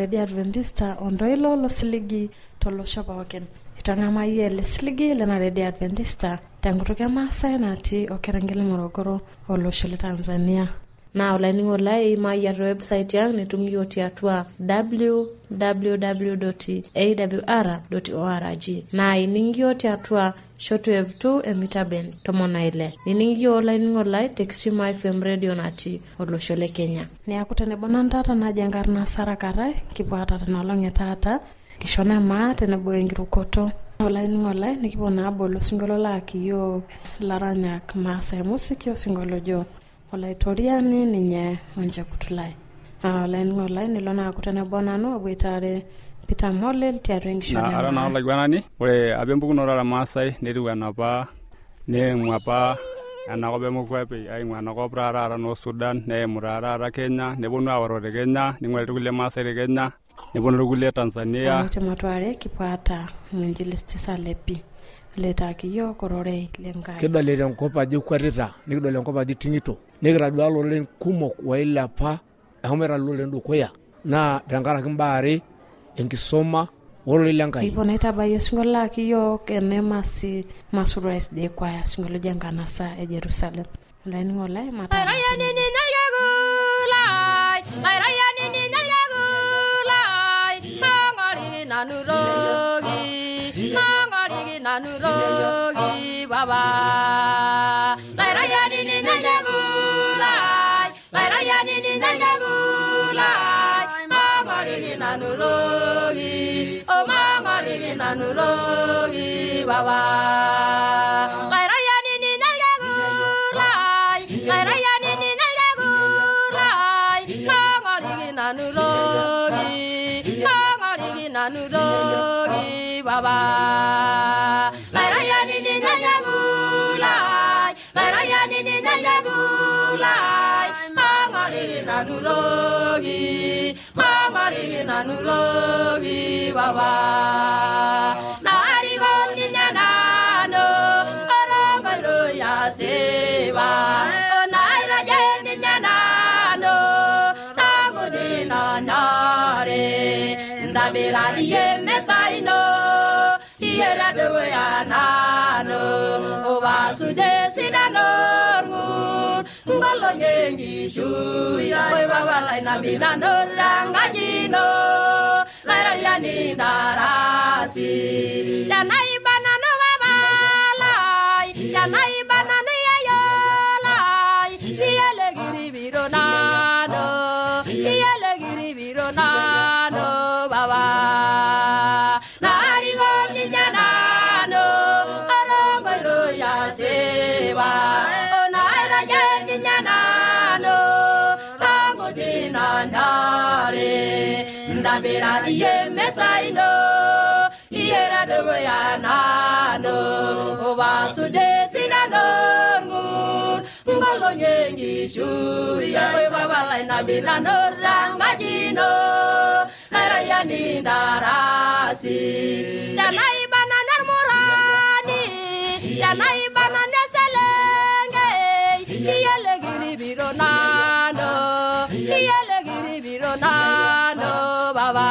Ready Adventista ondoilo lo siligi tolosho pookin. Itang'amaie le siligi lena Ready Adventista tenkutuk Maasai natii Okerengel Morogoro olosho le Tanzania. Na olainingo lai mayiar website yang nitumio tiatua www.awr.org na iningio tiatua shortwave 2 emita band tomonaile. Iningio olainingo lai Texima FM radio nati olosho le Kenya. Ni akutene bonantata na jangarna sarakarai kipata tanalonge tata kishona maa tenebo engirukoto. Olainingo lai nikipona abolo singolo laki yo laranyak Maasai musiki yo singolo jo olaitoriani ninye onje kutulai. Olainingo lai nilona akutene bonano abwitare Peter Molel tiareng shona. Na arana lagwanani ore abembukunora la Maasai neriwana pa ne mwapa anakobe mukwepe ai mwana ko prara no Sudan ne murara Kenya ne bonu awarore Kenya ningwele tukule Maasai Kenya ne bonu tukule Tanzania tematware kipata mwinjilisti Salepi leta kiyo korore lengai kidolere enkop aje kwarita nikidole enkop aje tingito nikitadua lolen kumok wailapa ahomera lolen dukuya na tenkaraki mbaare enkisoma wolo lengai iponeta bayo singola kiyo kene masurais de kwaya singolo jangana sa e Jerusalem lainingo lai mata ayani ni nayagulai ayani ni nayagulai mangari nanurogi baba ayani ni nayagulai mangari nanurogi o mangari nanurogi baba ayani ni nayagulai mangari nanurogi baba ayani ni nayagulai mangari nanurogi baba nari goni nano arangalo ya seba onaira jeni nano ragudina nare ndabira yemesaino yera doya nano obasude sidano ngolo nyengi shuya oi baba lai nabina noranga jino lara yani darasi danai banano baba lai danai banano yo lai yele giri bironano baba nari goni nano arangaro ya seba onaira jeni nano ragudina nare ndabira yemesaino yera doya nano obasude sinano ngolo nyengi shuya oi baba lai nabina noranga jino lara yani darasi danai banana murani danai banana selenge yele giri bironano baba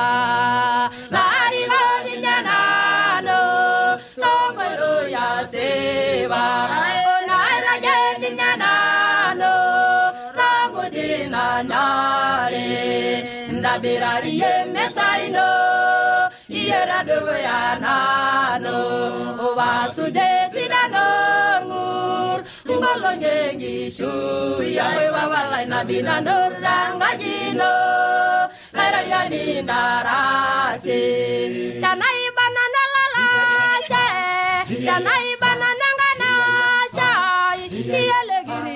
nari gori nano rongoro ya seba onaira jeni nano rangudina nare ndabira yemesaino yera doya nano obasude sidano ngolo nyengi shuya oi baba lai nabina noranga jino lara yani darasi danai banana lalashe danai banana ngana yele giri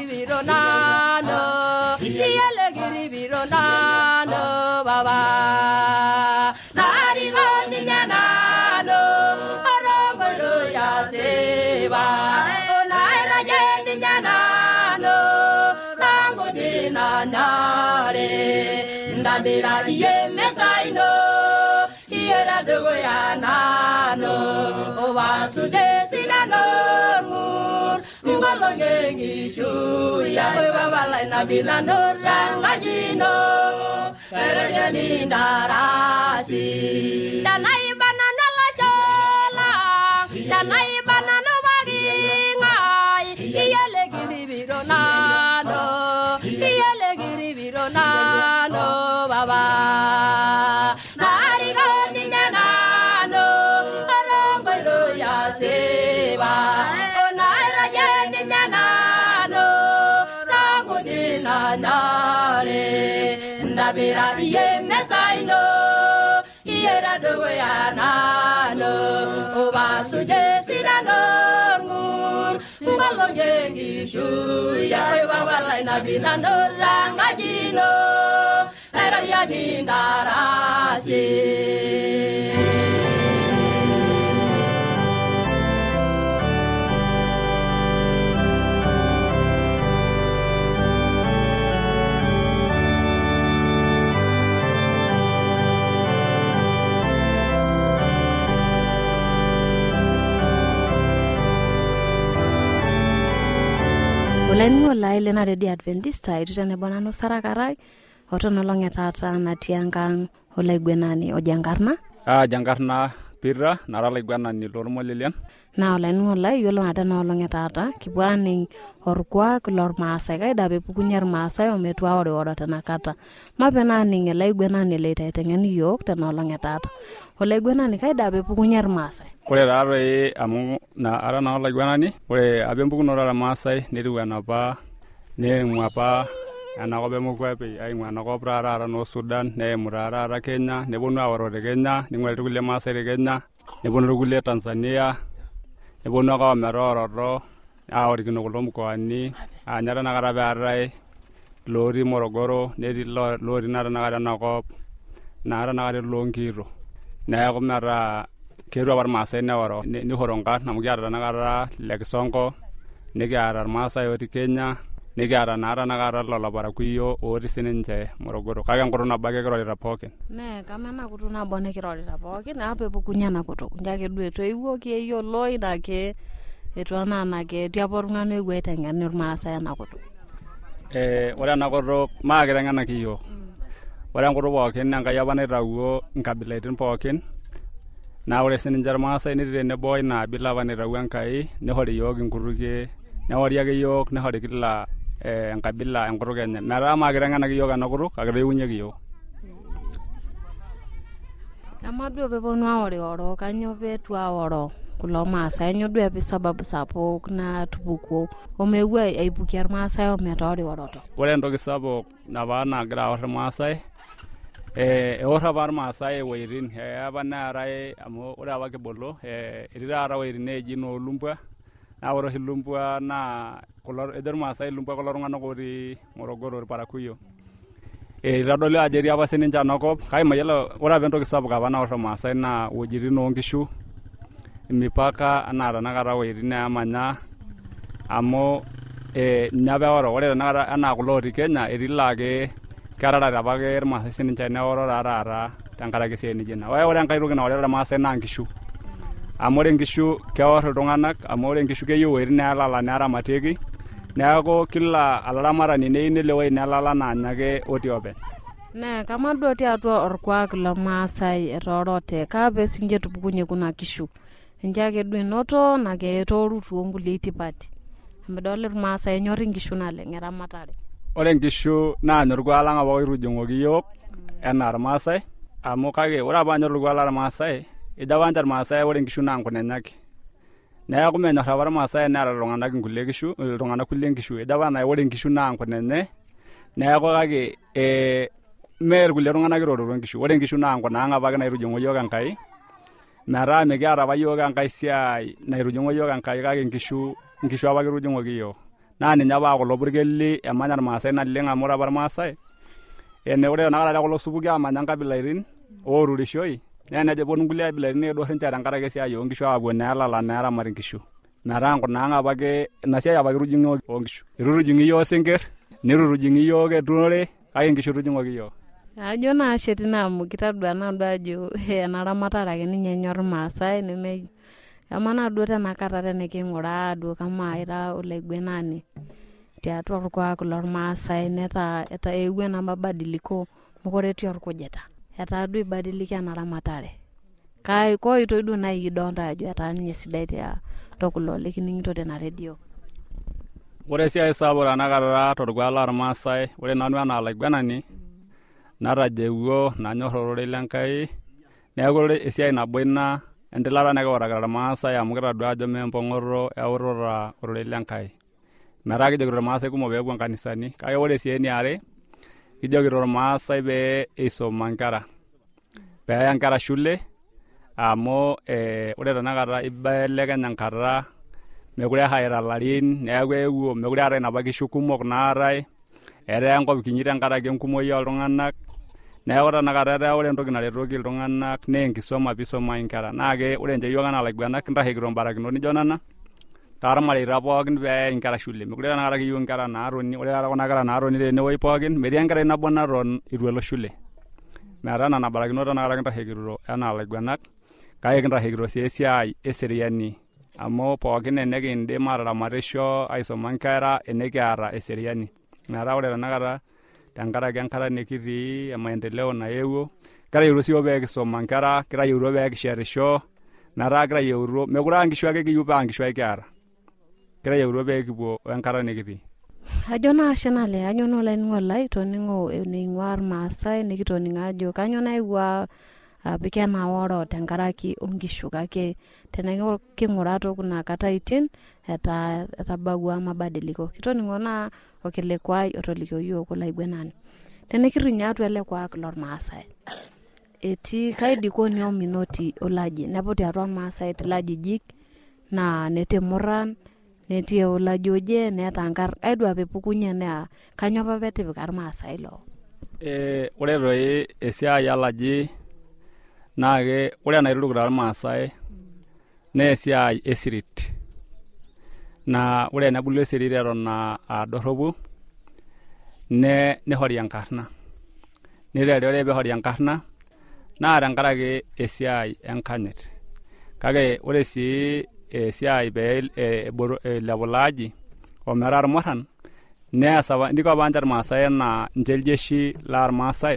bironano baba nari goni nano arangolo ya seba onaira jeni nano rangudina nare ndabira yemesaino yera doya nano obasude sinano ngolo nyengi shuya oi baba lai nabina noranga jino erejeni ndarasi danai banana la chola danai banana wagingai iyele giribiro nano baba nari goni nano arongo ya seba onaira jeni nano rango dinanyare ndabira iye mesaino iyera dogo ya nano obasuje sirano ngur ngalo yengi shuya ewa wala na binano rangajino era ya dindarasi Ulani wala ile na ready Adventista itene bonano sarakarai otono longe tata na tiangang olai gwenani ojangarna jangarna pirra narala gwenani lormolelian na ulani wala yolo ada no longe tata kibwani orkwa klor maasai kai dabe pukunyar maasai ometwa ore tanakata mapena ninge lai gwenani leta itengeni yok tano longe tata olai gwenani kai dabe pukunyar maasai ore rare amu na ara na olai gwenani ore abempuku norara maasai neriwana pa ne mwapa ana ko bemu ko pe ai mwana ko prara no Sudan ne murara Kenya ne bonu awaro Kenya ni ngwel tukule maasai Kenya ne bonu tukule Tanzania ne bonu ko meroro awori kino ko mkoani anyara na karabe arai lori Morogoro ne lori nara na kada na ko nara na kada longiro na ko mara keru abar maasai ne waro ni horonga na mugara na kara lekisongo ne gara maasai ori Kenya ne gara nara na gara lola barakuyo ori sininje Morogoro kage ngoro na bage kero rapoken ne kama na kutuna bone kero rapoken ape bukunyana kuto njake dueto iwo ke yo loi na ke etwana na ke diaporungano igwete ngani maasai na kuto ore na koro magira ngana kiyo ore ngoro boken nanga yabane rawo nkabilaitin poken na ore sininje maasai ni ne boy na bilabane rawo nkai ne hori yogi nkuruge ne hori yage yok ne hori kila enkabila enkuru Kenya mera magira ngana kiyo kanakuru kagire unye kiyo amadwe bebonu awore oro kanyo betu aworo kulo maasai nyodwe be sababu sapok na tubuko omegwe aibukiar maasai ometori woroto ore ndoki sapok na bana gira awor maasai ora bar maasai weirin abana arai amo ore abake bolo irira ara weirin ejino lumbwa na woro hilumbwa na kolor eder maasai lumbwa kolor ngano gori Morogoro parakuyo radole ajeri aba seninja nakop kai mayelo ora bento kisabuka bana woro maasai na wojirino ngishu mipaka anara nakara werina amanya amo nyabe ore nakara ana kulori Kenya erilage karara rabage maasai seninja na woro rara tankarake senijena ore enkai roki na ore maasai na ngishu amore ngishu kewor iltung'anak amore ngishu keyieu werina alala nara mateki neaku kila alaramarani neinelewe nalala na anyake oti open ne kama doti atua orkwak la maasai erorote kabe sinje tupukunye kuna kishu njake duinoto na ke toru tuongule itipati ambedole maasai nyori ngishu nale ngeramatare ore ngishu na nyorkwala ngabo irujungoki yok enar maasai amu kage ora banyorkwala maasai idawanjar maasai ore ngishu na nkunenyaki neaku menya habar maasai nara rongana ngule kishu rongana kulle ngishu idawana ore ngishu na nkunenye neaku kage mer kulle rongana kiroro ngishu ore ngishu na nkuna ngabake na irujungo yok enkai mera megiara bayo enkai siai na irujungo yok enkai kage ngishu abake irujungo kiyo na ninya ba kulo burgeli emanyar maasai na lenga mora bar maasai ene ore nakara kulo subuki amanya kabilairin orurishoi nene je bonu ngulia bilarin do hencha rankarake siai ongishu abu na lala na ramari ngishu narango nanga bage na siai abake irujungo ongishu irujungi yo singer nirujungi yo ke tunore kage ngishu irujungo kiyo ajo na shetina mukitadwa na ndajo na ramatara ke ninyenyor maasai neme amana dota nakata ne kingura do kama ira ulegwenani tiatu kwa kulor maasai neta eta ewe na mabadiliko mokore etii orkujita etaa duo ibadilika ena ramatare koitoi duo nai kidolta ajo etaa ninye sidai tokulo likining'ito tena redio. Ore esiai sapuk tanakata torkuak lormaasai, ore nanu enaa olaiguanani natajeuo nanyor ororei lenkai, neeku ore esiai nabo ina entilata nikiutakita irmaasai amu kitadua ajo mempong'oro eurota ororei lenkai. Metaa kijokito irmaasai kumok peepuo nkanisani, kake ore sii eniare kijokito irmaasai pee isoma nkera, peeya nkera shule amu ore tanakata ibelekenya nkata mekure haita larin, neeku eewuo mekure eetae napa kishu kumok naatae, etaa enkop kinyi tenkaraki enkumoyi oltung'anak. Neeku tanakata etaa ore entoki naretoki iltung'anak naa enkisoma piisomai nkera. Naake ore nche yiok enaa laiguanak kintashekito mbarakinot nijo nena tormareita pookin peeyai nkera shule. Mekure tanakata kiyieu nkera naatoni, ore taata kuna kera naatoni tenewuei pookin metii enkerai nabo naton itu elo shule. Metaa nena barakinot tanakata kintashekito enaa laiguanak, kake kintashekito sii esiai eseriani amu pookin enikindim ataramatisho aisoma nkera enikiata eseriani. Metaa ore tanakata tenkaraki enkata nikitii emaendeleo naewuo, kitayieuto siyiok pee kisoma nkera, kitayieuto pee kishetisho, metaa kitayieuto mekure aa nkishu ake kiyieu paa nkishu ake kiata, kitayieuto pee kipuo wenkata nikitii. Ajo naa ashe nale, ajo naa olainining'o lai toning'o ening'ua irmaasai nikitoning'o ajo kanyioo naewuo apik ena woro tenkaraki onkishu, kake teneking'uraa tokuna kataitin etabawua mabadiliko. Kitoning'o naa orkilikwai otolikio yiok olaiguanani. Tenikirrinye atua ele kuak lormaasai, etii kaidikoni ominoti olaji neputi atua irmaasai etii ilajijik naa netii murran, netii olaji oje neeta nkar aidua peepukunye naa kanyioo apa petipika irmaasai lo. Ore toi esiai olaji naake ore enaiturukuta irmaasai naa esiai esirit. Na ore enebulu esirit eton dorropu nihori enkarna. Niteeri ore peehori enkarna naa tenkaraki esiai enkanyit. Kake ore sii esiai pee eilepu ilo aji ometaa irmurran nees apa ndiko apa ninche irmaasai enaa nche iljeshi lormaasai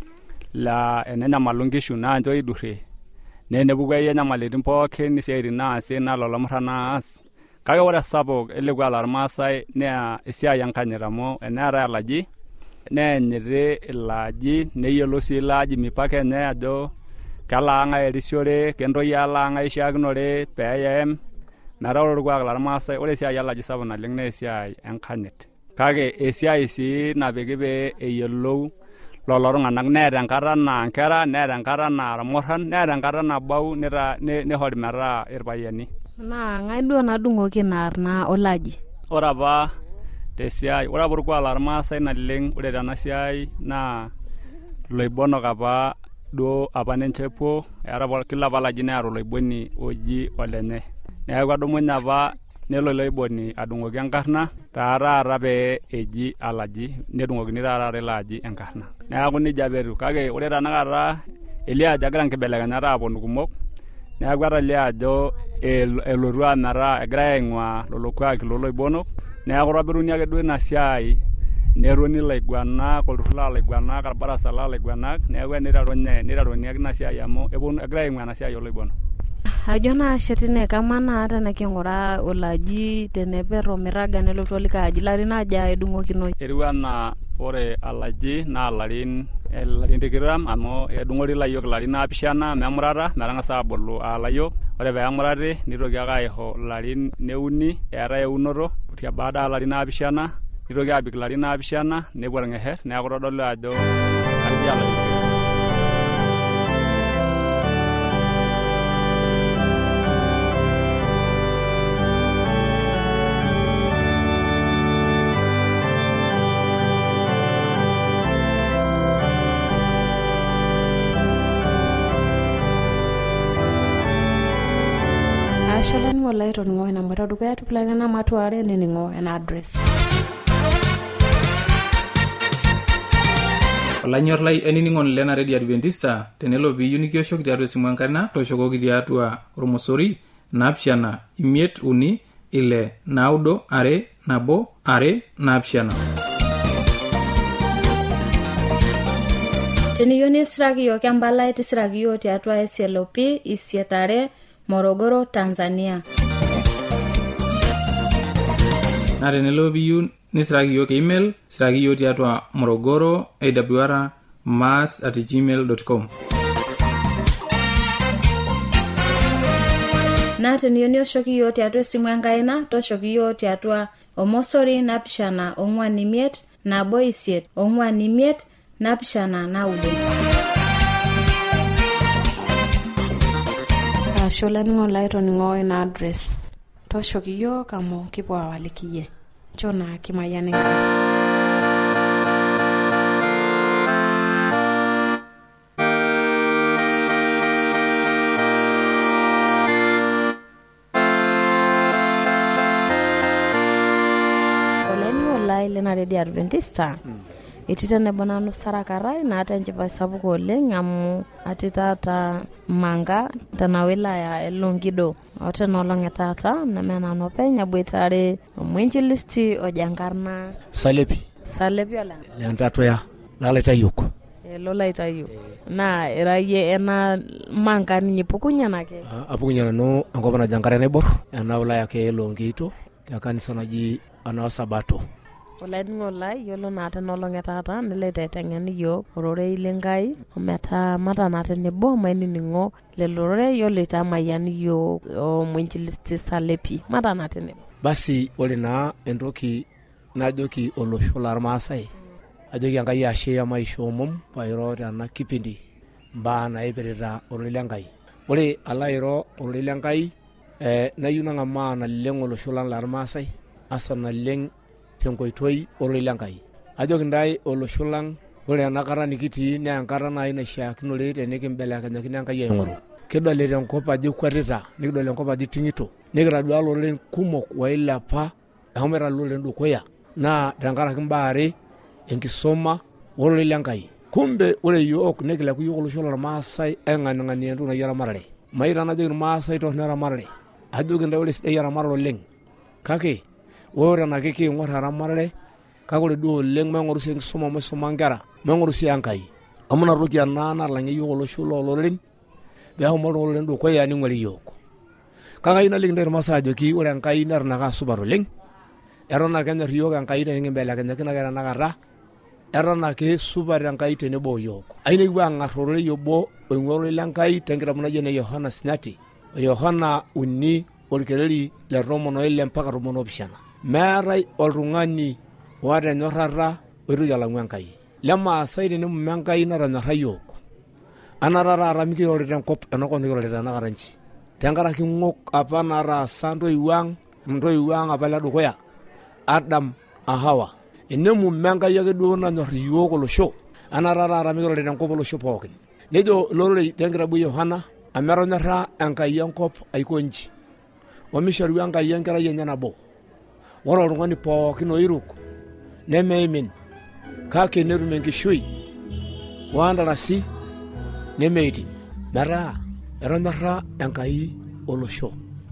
laa enenyamalu nkishu naa nche oidurrie, naa enepuku akeyie nyamalitin pookin isiaitin naasi naa lelo murran naas. Kake ore sapuk ele kuak lormaasai naa esiai enkanyit amu eneetai olaji neenyiti ilo aji, neyiolou sii ilo aji mipaka enye ajo kelaang'ae erisiore, kentoyie alaang'ae ishiakinore peeyem. Metaa ore orkuak lormaasai ore esiai olaji sapuk naleng naa esiai enkanyit. Kake esiai sii napiki pee eyiolou lolo tung'anak, neeta enkata naa nkera, neeta enkata naa irmurran, neeta enkata nabau nihori metaa irpayiani. Naa ng'ae duo nadung'oki naa olaji? Ore apa tesiai, ore apa orkuak lormaasai naleng ore tena siai naa loibonok apa duo apa ninche epuo, eeta kila apa olaji neeta oloiboni oji olenye. Neeku adumunye apa nelo iloiboni adung'oki enkarna taata pee eji alaji, nedung'okini taata ilo aji enkarna. Neeku nejia apa etiu, kake ore tanakata elio ajo egira nkibelekenyat aaponu kumok, neeku etalio ajo elotu metaa egirai aing'uaa lelo kuaki looloibonok. Neeku itobiruni ake duo ina siai netoni ilaiguanak, olturrur loolaiguanak, orbarasa loolaiguanak, neeku niteruni ake ina siai amu egirai aing'uaa ina siai ooloibonok. Ajo naa ashe tine kamanaa teneking'uraa olaji teneperr omiraga nelotu olikae aji larin aja edung'okinoi? Etiu enaa ore alaji naa larin 20 amu edung'ori ilayiok larin 7 memurata metang'asa aabulu alayiok. Ore peemurati nitoki ake aisho larin 3 eetai eunoto, baada larin 7 nitoki aabik larin 7 nepuo irng'esher, neeku itodolu ajo karibia layiok. Asholan wala itoning'o ina mweta dukuya tupulani na matuare nining'o ena address. Olanyor lai enining'on lena Radio Adventista tenelo piiyieu nikioshoki tiatua esimu enkarna tooshokoki tiatua ormosori 7536992. Teniyieu nisiraki yiok empalai tisiraki yiok tiatua SLP Isietare Morogoro, Tanzania. Na tenelo piyieu nisiraki yiok email, siraki yiok tiatua Morogoro awr@gmail.com. Na teniyieu nioshoki yiok tiatua esimu enkaina, toshoki yiok tiatua Omosori 745 185 459. Ashola ningo laito ningo ina address. Toshoki yiok amu kipuo awalikiye. Chona kimayaninga. Lena Radio Adventista. Ititane bonanu sarakarai na atanjipa sabuko oleng amu atitata manga tana wilaya Elongido. Ote nolonge tata na mena nopenya buitare mwinjilisti ojangarna Salepi ala. Leantato ya laleta yuko. Lola itayu. Na iraye ena manga nyipukunya nake. Apukunya no angopa na jangara nebor. Ana wilaya ke Elongito. Ya kanisa naji ana Sabato. Olai yolo nate nolonge tata nilete tengeni yo orore ilengai ometa mata nate nebo maini ningo lelore yolo itamayani yo mwinjilisti Salepi mata nate nebo. Basi ole na entoki najoki olosho larmasai ajoki enkai ashe ya maisha omom pairo tana kipindi mbaa naipirita ololengai. Ore alairo ololengai nayu nang'amaa naleng olosho larmasai asa naleng tenkoitoi ololengai. Ajoki ndai olosho lang ore enakata nikitii na enkata nai naishiakinore tenikimbelekenyakini enkai aing'oru. Kidolita enkop ajo kwatita, nikidol enkop ajo ting'ito. Nikitadua lolen kumok wailepa eshomoita lolen dukuya naa tenkaraki mbaare enkisoma ololengai. Kumbe ore yiok nikileku yiok olosho lormaasai aing'aning'anie entoki naji eramatare. Maita najoki irmaasai torno eramatare. Ajoki ndai ore sidai eramatare oleng. Kake ore enake kiing'or eramatare kake ore duo oleng maing'oru sii enkisuma maisuma nkera maing'oru sii enkai amu ina toki ena nalang'ie yiok olosho looloren peeshomo lolen dukuya ning'uari yiok. Kake ayieu naliki ntae irmaasai ajoki ore enkai neton ake asupat oleng. Eton ake enyor yiok enkai tenikimbelekenyakini ake tenakata. Eton ake supat enkai tenebo yiok. Ayieu nekipuo aang'ar ororei obo oing'ua ororei lenkai tenkitabu naji ene Yohana Sinyati Yohana 3:12 mpaka 17. Meetai oltung'ani oata enyorrata oitoki alang'u enkai. Lemaasai tenemume enkai natonyorra yiok. Anata taata mikirorita enkop enakop nikirorita tenakata nchi. Tenkaraki ng'ok apa nataasa ntoiwuo ang apa ledukuya Adam Hawa. Enemume enkai ake duo nanyorr yiok olosho. Anata taata mikirorita enkop olosho pookin. Nejo lororei tenkitabu Yohana ametonyorra enkai enkop aiko nchi. Omishoru enkai enkerai enye nabo. Ore oltung'ani pookin oiruk nemeimin kake netum enkishui wandarasi nemeiting. Metaa etonyorra enkai olosho.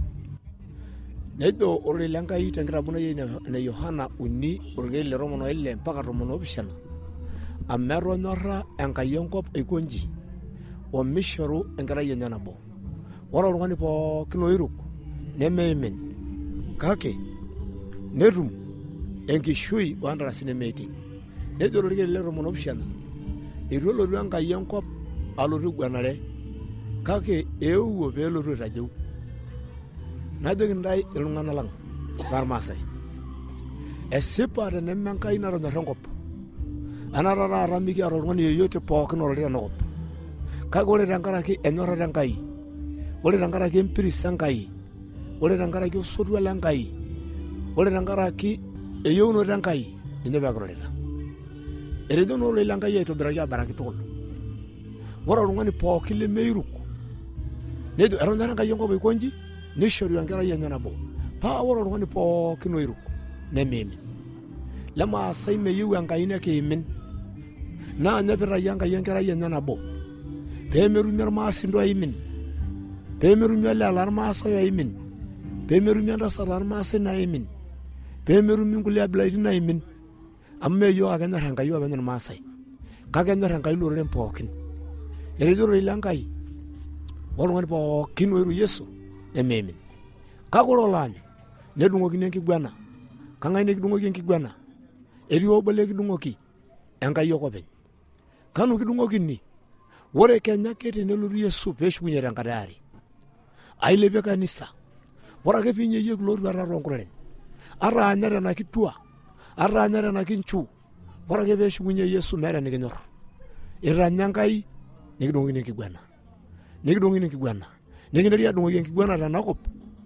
Nejo ororei lenkai tenkitabu ene Yohana 3:12 mpaka 17 ametonyorra enkai enkop aiko nchi omishoru enkerai enye nabo. Ore oltung'ani pookin oiruk nemeimin kake netum enkishui wandarasi nemeiting. Nejo ororei le 17 eitu elotu enkai enkop alotu gwanare kake eewuo peelotu aitajeu. Najoki ntae iltung'anak lang larmaasai esipa teneme enkai natonyorra enkop. Anata taata mikiata oltung'ani yeyote pookin ororita enakop. Kake ore tenkaraki enyorrata enkai, ore tenkaraki empiris enkai, ore tenkaraki osotua lenkai, ore tenkaraki eyieunoto enkai ninye peekirorita. Etejo naa olorei lenkai aitobiraki abaraki tukul. Ore oltung'ani pookin lemeiruk nejo etonyorra enkai enkop aiko nchi nishoru enkerai enye nabo. Paa ore oltung'ani pookin oiruk nemeimin. Lemaasai meyieu enkai nekiimin. Naa nye pitai enkai enkerai enye nabo. Peemerumie irmaasai oimin. Peemerumie olela irmaasai oimin. Peemerumie entasat irmaasai naimin. Peemerumie nkulie abilaitin naimin. Amu meyiok ake enyor enkai openy irmaasai. kake enyor Enkai loreren pookin. Etejo ororei lenkai oltung'ani pookin oiru Yesu nemeimin. Kake ore oloany nedung'okini enkiguana. Kang'ae nekidung'oki enkiguana? Etii obo lekidung'oki Enkai ake openy. Kanu kidung'okini? Ore Kenya ake tenelotu Yesu peeshukunye tenkata yare. Ailepie kanisa. Ore ake piinyeyieki loruata toonkureren. Ata anya tena kitua. Ata anya tena kinchu. Ore ake peeshukunye Yesu meeta enikinyor. Itanya Enkai nikidung'okini enkiguana. Nikidung'okini enkiguana. Nikinteri adung'oki enkiguana tenakop.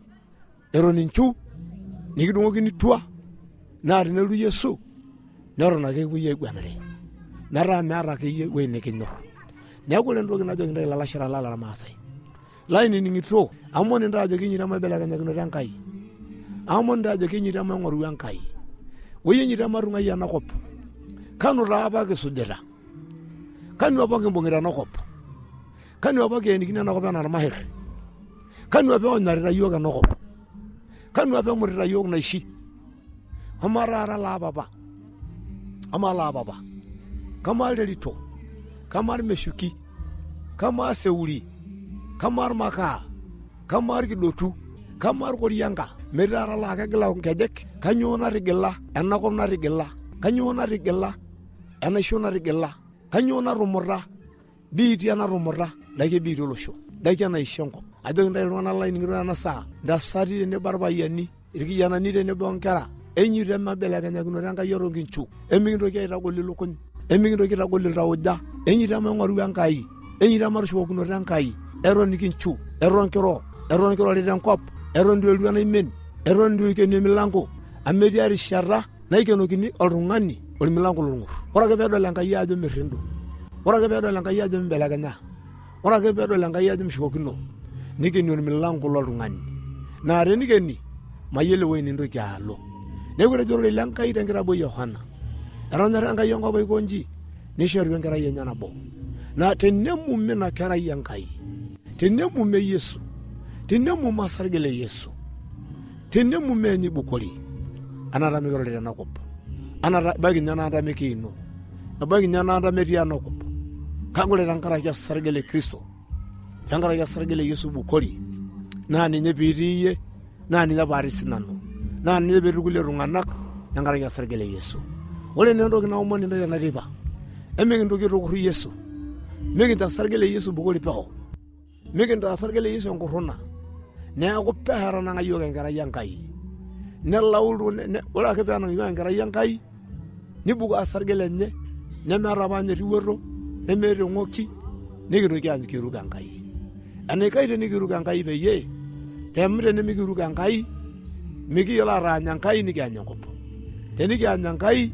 Eton inchu nikidung'okini tua. Naa tenelotu Yesu neton ake epuoi aiguanare. Metaa meeta akeyie ewuei nikinyor. Neeku ore entoki najoki ntae ilalashera lang lormaasai. Lainining'ito amon ntae ajo kinyita maibelekenyakinoto Enkai. Amon ntae ajo kinyita maing'oru Enkai. Oyie nyita matung'ai enakop. Kanu taa apa kisujita? Kanu apa kimbung'ita enakop? Kanu apa kienikini enakop enaa irmaherr? Kanu apa onyarita yiok enakop? Kanu apa emutita yiok naishi? Amaa taata laapapa? Amaa laapapa? Kamaa Ilterito? Kamaa Irmeshuki? Kamaa Seuri? Kamaa Irmakaa? Kamaa Irkidotu? Kamaa Irkorianka? Metii taata laa kegila nkejek? Kanyoo natigila enakop natigila? Kanyoo natigila enaisho natigila? Kanyoo natumuta? Biitia natumuta? Daiki biitia olosho. Daiki enaisho enkop. Ajoki ntae iltung'anak lainining'ito ena saa. Ntasati tenebo irpayiani, irkijanani tenebo onkera. Enyito emaibelekenyakinoto Enkai otonkinchu. Emikintoki aitagol ilukuny. Emikintoki aitagol iltauja. Enyito emaing'oru Enkai. Enyito ematushukokinito Enkai. Eton nikinchu. Eton kiro. Eton kirorita enkop. Eton itu eluana imen. Eton itu ikeni emilango. Amu etii erishata naikenokini oltung'ani ormilango long'or. Ore ake peedol Enkai ajo merrendo. Ore ake peedol Enkai ajo mbelekenya. Ore ake peedol Enkai ajo mishukokino. Nikeni ormilango loltung'ani. Naa tenikeni mayiolo ewuei nintoki alo. Neeku etejo ororei lenkai tenkitabo e Yohana. Etonyora Enkai enkop aikonji nishoru enkerai enye nabo. Na tenemum ina kerai Enkai. Tenemum Yesu. Tenemum osarge le Yesu. Tenemum enyibukori. Anata mikirorita enakop. Anata baiki ninye anaata mikiino. Ebaiki ninye anaata metii enakop. Kake ore tenkaraki osarge le Kristo. Tenkaraki osarge le Yesu bukori. Naa ninye piitii iyie. Naa ninye paari sinanu. Naa ninye peetii kulie tung'anak tenkaraki osarge le Yesu. Ore naa entoki naomoni ntae tenatipa. Emikintoki aitukurru Yesu. Mikintaa osarge le Yesu bukori peko. Mikintaa osarge le Yesu enkurruna. Neeku peera nang'ai yiok enkerai Enkai. Nelau ore ake peenang' yiok enkerai Enkai nibukoo osarge lenye nemeeta apa ninye eriwuoto nemeeta eng'oki nikintoki aanyu kiruk Enkai. Enaikash tenikiruk Enkai peyie tenemikiruk Enkai mikiyiolo ataany Enkai nikiany enkop. Tenikiany Enkai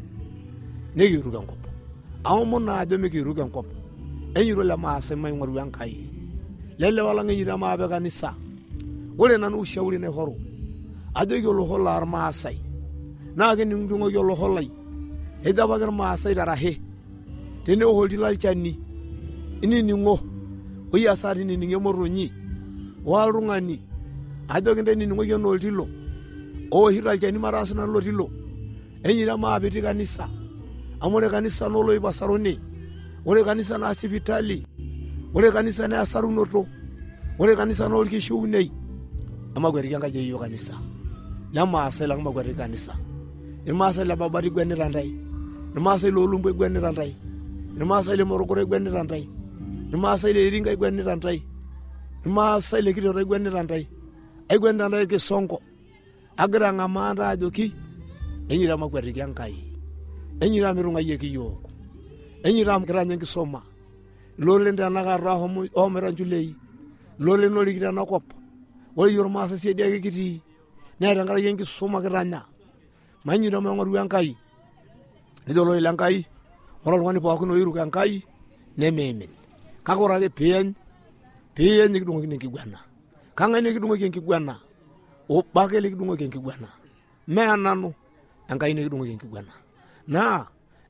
nikiruk enkop. Aomon naa ajo mikiruk enkop. Enyito lemaasai maing'oru Enkai. Lelewa lang enyito maape kanisa. Ore nanu ushauri naishoru ajoki olosho lormaasai naa kining'dung'oki olosho lai. Ejo apake irmaasai terahe tenewosh oltila olchani inining'o oyie saa tinining'o emotonyi oltung'ani ajoki ntae inining'oki enaa oltilo owoshito olchani mataa sinanu ilo tilo. Enyito maape etii kanisa amu ore kanisa naa oloip osaruni. Ore kanisa naa sipitali. Ore kanisa naa esarunoto. Ore kanisa naa orkishiunei. Emakwetiki Enkai yiok kanisa. Lemaasai lang makwetiki kanisa. Irmaasai le Babati igwenita ntae. Irmaasai loolumbu igwenita ntae. Irmaasai le Morogoro igwenita ntae. Irmaasai le Iringa igwenita ntae. Irmaasai le Kiteto igwenita ntae. Aigwenita ntae Kisongo. Agira ang'amaa ntae ajoki enyito makwetiki Enkai. Enyito amitung'ayieki yiok. Enyito amu kitanya enkisoma. Ilolen tenakata homoita nchulei. Ilolen orikito enakop. Ore yiok irmaasai siedi ake kitii. Naa tenkaraki enkisuma kitanya. Mainyito maing'oru Enkai. Nejo ororei lenkai ore oltung'ani pookin oiruk Enkai nemeimin. Kake ore ake piiny nikidung'okini enkiguana. Kang'ae nikidung'oki enkiguana? Obo ake likidung'oki enkiguana. Mee nanu Enkai nikidung'oki enkiguana. Naa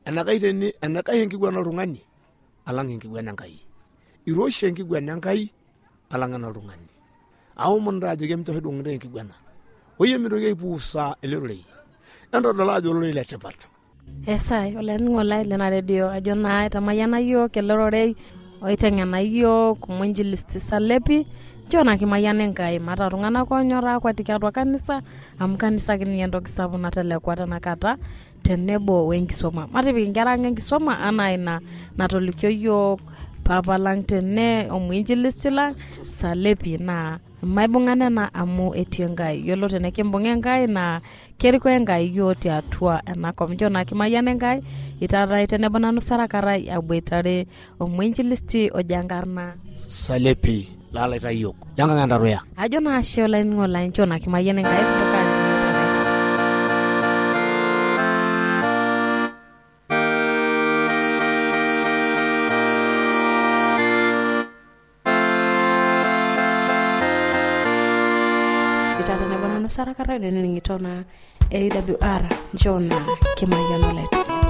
enikash enkiguana oltung'ani alang enkiguana Enkai. Iroshi enkiguana Enkai alang ena oltung'ani. Aomon ntae ajoki emincho idung'ito enkiguana. Oyie mitoki aipuusa ele rorei. Entodol ajo ororei letipat. Esai olainining'olai lena redio ajo naa etamayiana yiok elororei oiteng'ena yiok mwinjilisti Salepi Jona kimayiana Enkai mata iltung'anak oonyora akwatiki atua kanisa amu kanisa kini entoki sapuk natelekwa tenakata tenebo wenkisoma. Matipik inkera ang' enkisoma anaa ina natolikio yiok papa lang tene omwinjilisti lang Salepi naa maibung'a nena amu etii Enkai. Yiolo tenekimbung'a Enkai naa keriko Enkai yiok tiatua enakop. Jona kimayiana Enkai itatai tenebo nanu Sara Karai aboitare omwinjilisti ojo enkarna Salepi lalaita yiok lenkang' Endaruya. Ajo naa ashe olainining'olai Jona kimayiana Enkai kutoka Itata na bwana Sara Karai nini ngitona AWR Jona kimayiana olainining'olai.